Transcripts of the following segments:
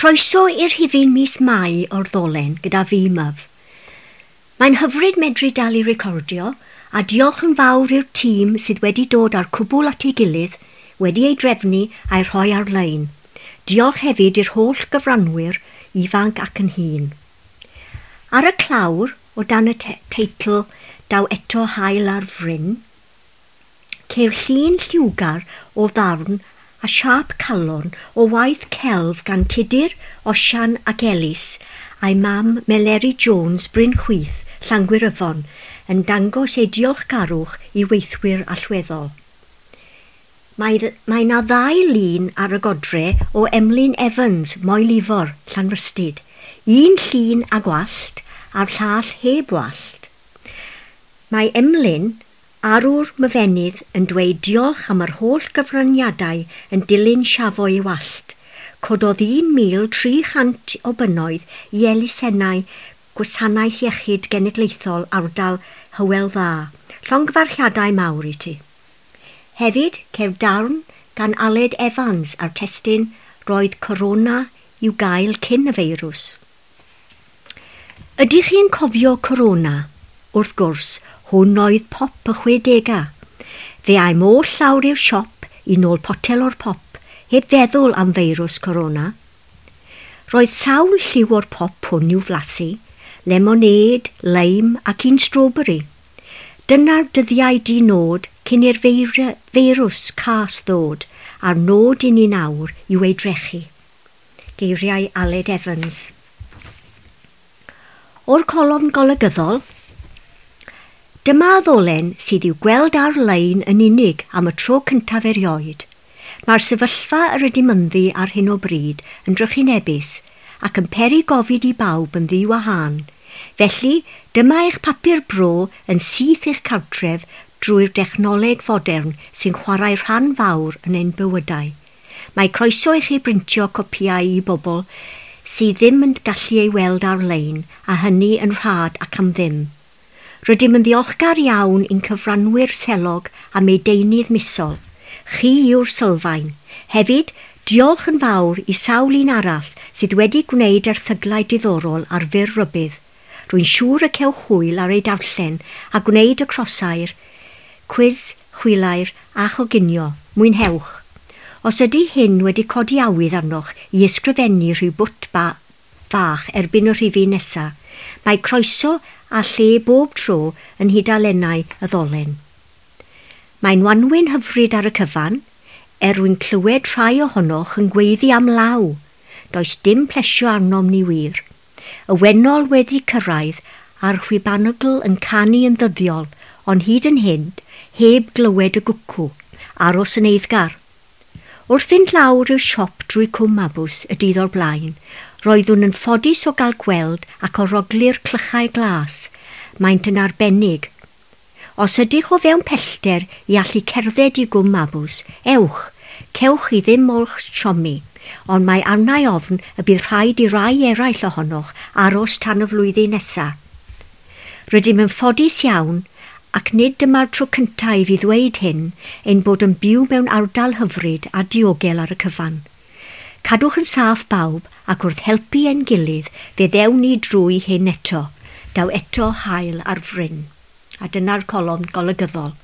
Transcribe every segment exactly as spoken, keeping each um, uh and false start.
Croeso i'r Hufen mis Mai o'r Ddolen gyda fi Myf. Mae'n hyfryd medru dal i recordio a diolch yn fawr i'r tîm sydd wedi dod ar cwbl at ei gilydd, wedi ei drefnu a'i rhoi ar-lein. Diolch hefyd i'r holl gyfranwyr, ifanc ac yn hŷn. Ar y clawr, o dan y te teitl Daw eto hael ar fryn, ceir llun lliwgar o ddarn a siap calon o waith celf gan Tudur, Osian ac Elis a'i mam Meleri Jones Bryn Chwyth, Llangwyryfon, yn dangos ei diolchgarwch i weithwyr allweddol. Mae, mae na ddau lun ar y godre o Emlyn Evans, Moelyfor, Llanrystyd. Un llun a gwallt a'r llall heb wallt. Mae Emlyn, arwr myfenydd, yn dweud diolch am yr holl gyfraniadau yn dilyn siafo ei wallt. Cododd un mil tri chant o bynnoedd i elusennau Gwasanaeth Iechyd Genedlaethol ardal Hywel Dda. Llongyfarchiadau mawr i ti. Hefyd, ceir darn gan Aled Evans ar testun roedd corona i'w gael cyn y feirws. Ydych chi'n cofio corona? Wrth gwrs, hwn oedd pop y chwedegau. Fe aim o llawr i'r siop i nôl potel o'r pop, heb feddwl am feirws corona. Roedd sawl lliw o'r pop hwn i'w flasu, lemonade, leim ac un strawberry. Dyna'r dyddiau di-nod cyn i'r feirws cas ddod, a'r nod i ni nawr i'w ei drechu. Geiriau Aled Evans. O'r colofn golygyddol, dyma ddolen sydd i'w gweld ar-lein yn unig am y tro cyntaf erioed. Mae'r sefyllfa yr ydymynddu ar hyn o bryd yn drychinebus ac yn peri gofid i bawb yn ddiwahân. Felly, dyma eich papur bro yn syth eich cartref drwy'r dechnoleg fodern sy'n chwarae rhan fawr yn ein bywydau. Mae croeso i chi brintio copiau i bobl sydd ddim yn gallu ei weld ar-lein a hynny yn rhad ac am ddim. Rydym yn ddiolchgar iawn i'n cyfranwyr selog am ei deunydd misol. Chi yw'r sylfaen. Hefyd, diolch yn fawr i sawl un arall sydd wedi gwneud erthyglau diddorol ar fyr rybydd. Rwy'n siŵr y cewch hwyl ar ei darllen a gwneud y crosair, cwiz, chwilair a choginio. Mwynhewch. Os ydy hyn wedi codi awydd arnoch i ysgrifennu rhyw bwt ba fach erbyn y rhifi nesaf, mae croeso a lle bob tro yn hydalennau y ddolen. Mae'n wanwyn hyfryd ar y cyfan, er wy'n clywed rhai ohonoch yn gweiddi am law. Does dim plesio arnom ni wir. Y wenol wedi cyrraedd a'r chwibanogl yn canu yn ddyddiol, ond hyd yn hyn, heb glywed y gwcw, aros yn eiddgar. Wrth fynd lawr i'r siop drwy Cwm Mabws y dydd o'r blaen, roeddwn yn ffodus o gael gweld ac orogli'r clychau glas. Maent yn arbennig. Os ydych o fewn pellter i allu cerdded i Gwm Mabws, ewch, cewch i ddim o'r siomi. Ond mae arnau ofn y bydd rhaid i rai eraill ohonoch aros tan y flwyddyn nesaf. Rydym yn ffodus iawn, ac nid dyma'r tro cyntaf i fi ddweud hyn, ein bod yn byw mewn ardal hyfryd a diogel ar y cyfan. Cadwch yn saff bawb ac wrth helpu ein gilydd fe ddewn ni drwy hyn eto, daw eto hael ar fryn. A dyna'r colofn golygyddol.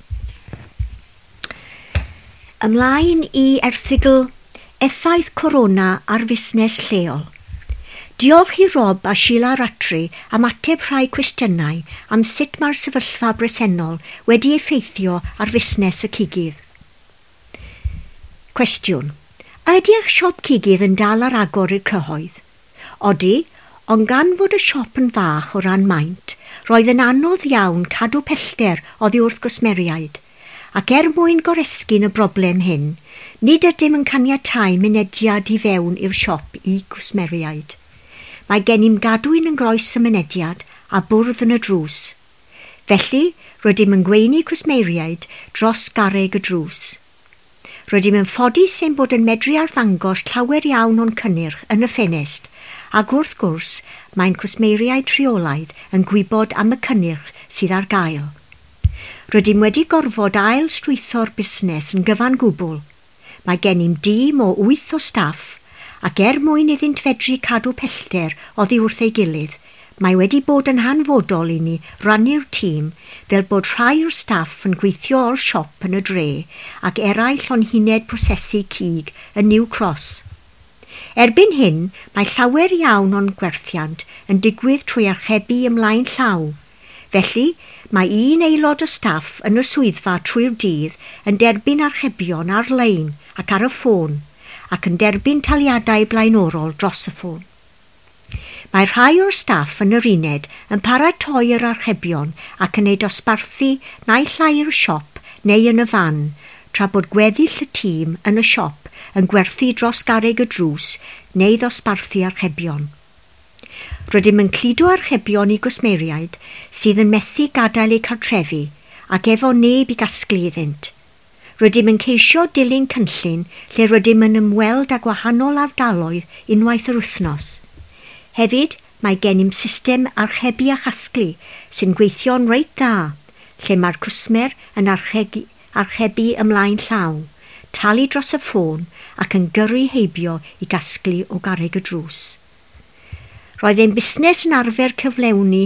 Ymlaen i erthygl Effaith corona ar fusnes lleol. Diolch i Rob a Sheila Ratri am ateb rhai cwestiynau am sut mae'r sefyllfa bresennol wedi effeithio ar fusnes y cigydd. Cwestiwn. Ydy eich siop cigydd yn dal ar agor i'r cyhoedd? Odi, ond gan fod y siop yn fach o ran maint, roedd yn anodd iawn cadw pellter oddi wrth gwsmeriaid. Ac er mwyn goresgyn y broblem hyn, nid ydym yn caniatáu mynediad i fewn i'r siop i gwsmeriaid. Mae gennym gadwyn yn groes y mynediad a bwrdd yn y drws. Felly, rydym yn gweini cwsmeriaid dros garreg y drws. Rydym yn ffodus ein bod yn medru arddangos llawer iawn o'n cynnyrch yn y ffenest, ac wrth gwrs mae'n cwsmeriaid rheolaidd yn gwybod am y cynnyrch sydd ar gael. Rydym wedi gorfod ail strwytho'r busnes yn gyfan gwbl. Mae gennym dîm o wyth o staff ac er mwyn iddynt fedru cadw pellter oddi wrth ei gilydd, mae wedi bod yn hanfodol i ni rannu'r tîm fel bod rhai o'r staff yn gweithio o'r siop yn y dre ac eraill o'n huned prosesu cig yn New Cross. Erbyn hyn, mae llawer iawn o'n gwerthiant yn digwydd trwy archebu ymlaen llaw. Felly, mae un aelod o staff yn y swyddfa trwy'r dydd yn derbyn archebion ar-lein ac ar y ffôn, ac yn derbyn taliadau blaenorol dros y ffôn. Mae rhai o'r staff yn yr uned yn paratoi'r archebion ac yn ei dosbarthu naill ai i'r siop neu yn y fan, tra bod gweddill y tîm yn y siop yn gwerthu dros garreg y drws neu ddosbarthu archebion. Rydym yn cludo archebion i gwsmeriaid sydd yn methu gadael eu cartrefi ac efo neb i gasglu iddynt. Rydym yn ceisio dilyn cynllun lle rydym yn ymweld â gwahanol ardaloedd unwaith yr wythnos. Hefyd, mae gennym system archebu a chasglu sy'n gweithio'n reit dda, lle mae'r cwsmer yn archegu, archebu ymlaen llaw, talu dros y ffôn ac yn gyrru heibio i gasglu o garreg y drws. Roedd ein busnes yn arfer cyflewni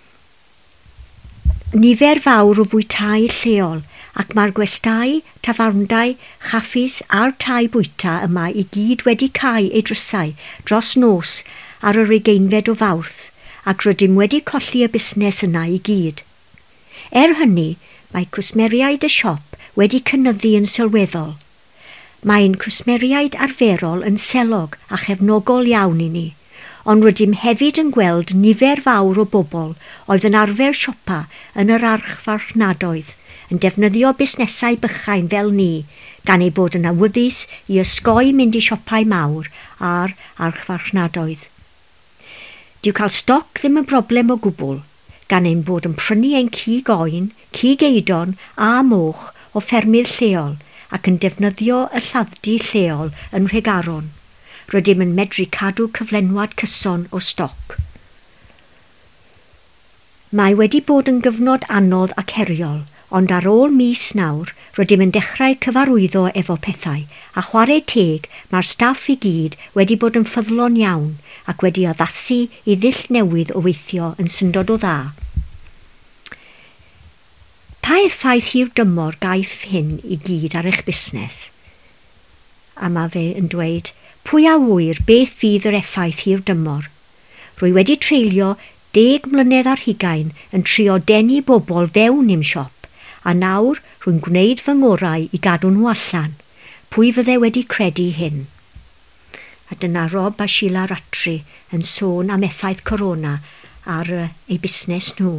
nifer fawr o fwytau lleol ac mae'r gwestai, tafarndai, chaffis a'r tai bwyta yma i gyd wedi cael eu drysau dros nos ar yr ugeinfed o Fawrth ac rydym wedi colli y busnes yna i gyd. Er hynny, mae cwsmeriaid y siop wedi cynyddu yn sylweddol. Mae'n cwsmeriaid arferol yn selog a chefnogol iawn i ni, ond rydym hefyd yn gweld nifer fawr o bobl oedd yn arfer siopa yn yr archfarchnadoedd, yn defnyddio busnesau bychain fel ni, gan ei bod yn awyddus i osgoi mynd i siopau mawr a'r archfarchnadoedd. Dyw cael stoc ddim yn broblem o gwbl, gan ein bod yn prynu ein cig oen, cig eidon a moch o ffermydd lleol ac yn defnyddio y lladddy lleol yn Nhregaron. Rydym yn medru cadw cyflenwad cyson o stoc. Mae wedi bod yn gyfnod anodd ac heriol, ond ar ôl mis nawr, rydym yn dechrau cyfarwyddo efo pethau, a chwarae teg mae'r staff i gyd wedi bod yn ffyddlon iawn ac wedi addasu i ddull newydd o weithio yn syndod o dda. Pa effaith hir dymor gaeth hyn i gyd ar eich busnes? A mae fe yn dweud, pwy a wyr beth fydd yr effaith hir dymor? Rwy wedi treulio deg mlynedd ar hugain yn trio denu bobl fewn i'm siop, a nawr rwy'n gwneud fy ngorau i gadw nhw allan. Pwy fydde wedi credu hyn? A dyna Rob a Sheila Rattray yn sôn am effaith corona ar uh, ei busnes nhw.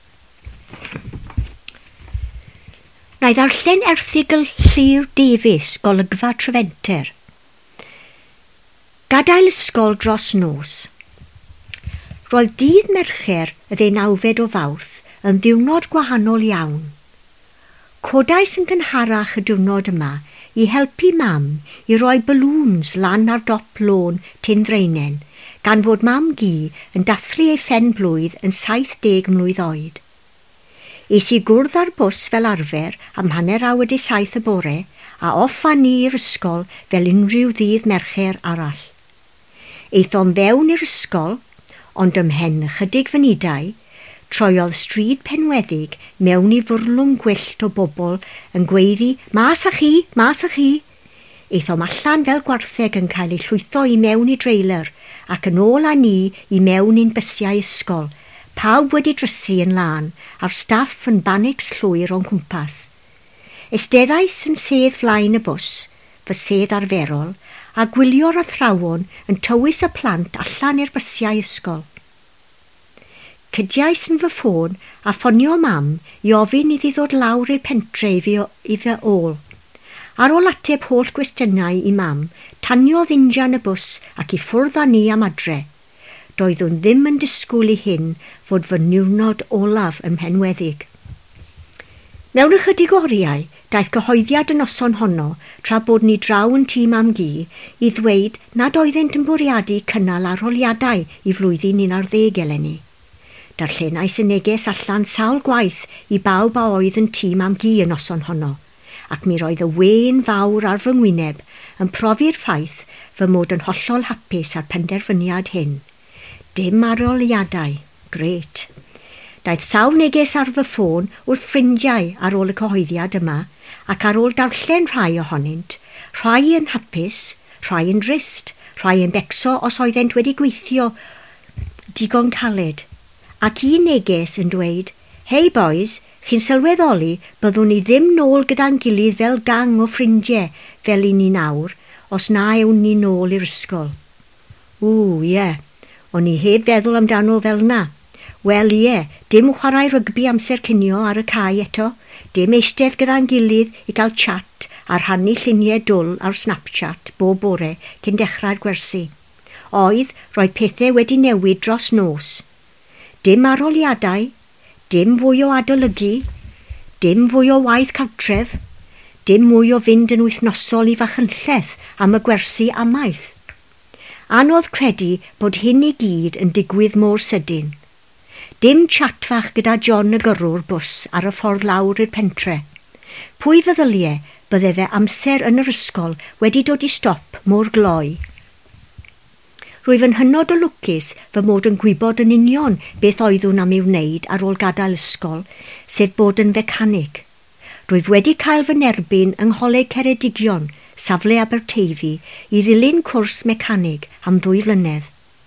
Na i ddarllen erthygl Llyr Davies, golygfa Trefenter. Gadael ysgol dros nos. Roedd dydd Mercher y ddeunawfed o Fawrth yn ddiwrnod gwahanol iawn. Codais yn gynharach y diwrnod yma i helpu mam i roi balŵns lan ar dop lôn Tyndraenen, gan fod mam gi yn dathlu ei phen blwydd yn saith deg mlwydd oed. Es i gwrdd ar bws fel arfer am hanner awr wedi saith y bore a off â ni i'r ysgol fel unrhyw ddydd Mercher arall. Eithom fewn i'r ysgol, ond ymhen chydig fynidau, troiodd stryd penweddig mewn i fwrlwm gwyllt o bobl yn gweiddi, mas â chi, mas â chi. Eithom allan fel gwartheg yn cael ei llwytho i mewn i dreiler ac yn ôl â ni i mewn i'n bysiau ysgol, pawb wedi drysu yn lan a'r staff yn banics llwyr o'n cwmpas. Eisteddais yn sedd flaen y bws, fy sedd arferol, a gwylio'r athrawon yn tywys y plant allan i'r bysiau ysgol. Cydiais yn fy ffôn a ffonio mam i ofyn iddi ddod lawr i'r pentre i fi, i fy ôl. Ar ôl ateb holl gwestiynau i mam, taniodd injan y bws ac i ffwrdd â ni am adre. Doeddwn ddim yn disgwyl i hyn fod fy niwnod olaf ym Mhenweddig. Mewn ychydig o oriau, daeth gyhoeddiad y noson honno tra bod ni draw yn tîm am gi i ddweud nad oeddent yn bwriadu cynnal arholiadau i flwyddyn un ar ddeg eleni. Darllenais y neges allan sawl gwaith i bawb a oedd yn tîm am gi y noson honno, ac mi roedd y wên fawr ar fy ngwyneb yn profi'r ffaith fy mod yn hollol hapus ar penderfyniad hyn. Dim arholiadau. Gret. Daeth sawl neges ar fy ffôn wrth ffrindiau ar ôl y cyhoeddiad yma, ac ar ôl darllen rhai ohonynt, rhai yn hapus, rhai yn drist, rhai yn becso os oeddent wedi gweithio digon caled. Ac un neges yn dweud, "Hei boys, chi'n sylweddoli byddwn ni ddim nôl gyda'n gilydd fel gang o ffrindiau fel i ni nawr, os na ewn ni nôl i'r ysgol." Ww, ie, yeah. O'n i heb feddwl amdano fel na. Wel ie, yeah, dim chwarae rygbi amser cinio ar y cae eto, dim eistedd gyda'n gilydd i gael chat a rhannu lluniau dwl ar Snapchat bob bore cyn dechrau'r gwersi. Oedd, roedd pethau wedi newid dros nos. Dim arholiadau, dim fwy o adolygu, dim fwy o waith cartref, dim mwy o fynd yn wythnosol i Fachynlleth am y gwersi amaeth. Anodd credu bod hyn i gyd yn digwydd mor sydyn. Dim chat fach gyda John y gyrrwr bws ar y ffordd lawr i'r pentre. Pwy feddyliau bydde fe amser yn yr ysgol wedi dod i stop mor gloi. Rwyf yn hynod o lwcus fy mod yn gwybod yn union beth oeddwn am i'w wneud ar ôl gadael ysgol, sef bod yn fecanig. Rwyf wedi cael fy nerbyn yng Ngholeg Ceredigion, safle Aberteifi, i ddilyn cwrs mecanig am ddwy flynedd.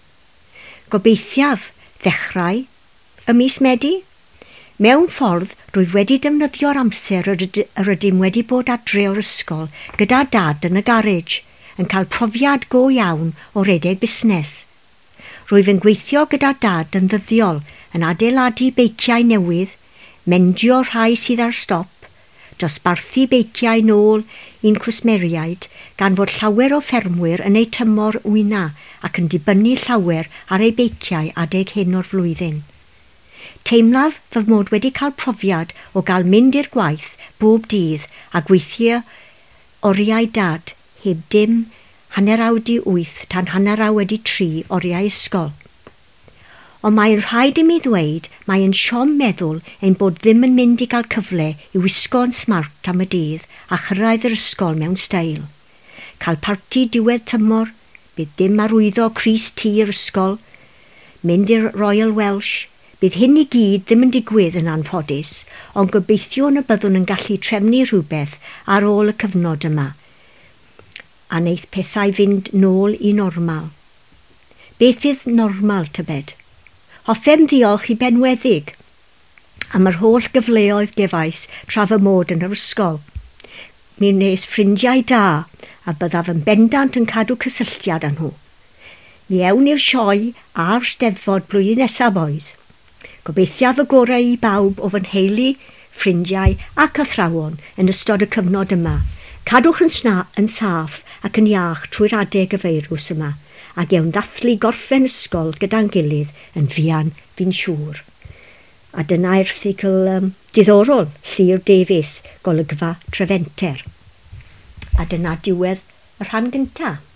Gobeithiaf ddechrau y mis Medi. Mewn ffordd, rwyf wedi defnyddio'r amser yr ydym wedi bod adre o'r ysgol gyda dad yn y garej, yn cael profiad go iawn o redeg busnes. Rwyf yn gweithio gyda dad yn ddyddiol, yn adeiladu beiciau newydd, mendio rhai sydd ar stop, dosbarthu beiciau nôl i'n cwsmeriaid gan fod llawer o ffermwyr yn ei tymor wyna ac yn dibynnu llawer ar ei beiciau adeg hyn o'r flwyddyn. Teimlaf fy mod wedi cael profiad o gael mynd i'r gwaith bob dydd a gweithio oriau dad heb dim hanner awdi wyth tan hanner awdi tri oriau ysgol. Ond mae'n rhaid i mi ddweud mae'n siom meddwl ein bod ddim yn mynd i gael cyfle i wisgo'n smart am y dydd a chyrraedd yr ysgol mewn steil. Cael parti diwedd tymor, bydd dim arwyddo Crys T yr ysgol, mynd i'r Royal Welsh, bydd hyn i gyd ddim yn digwydd yn anffodus, ond gobeithio y byddwn yn gallu trefnu rhywbeth ar ôl y cyfnod yma, a wneith pethau fynd nôl i normal. Beth fydd normal, tybed? Hoffem ddiolch i benweddig am yr holl gyfleoedd gefais tra fy mod yn yr ysgol. Mi wnes ffrindiau da a byddaf yn bendant yn cadw cysylltiad â nhw. Mi ewn i'r sioe a'r steddfod blwyddyn nesaf, boys. Gobeithiaf y gorau i bawb o fy nheulu, ffrindiau ac athrawon yn ystod y cyfnod yma. Cadwch yn, sna, yn saff ac yn iach trwy'r adeg y feirws yma, a gewn ddathlu gorffen ysgol gyda'n gilydd yn fuan fi'n siŵr. A dyna'r erthigl um, diddorol, Llyr Davies, golygfa Trefenter. A dyna diwedd y rhan gyntaf.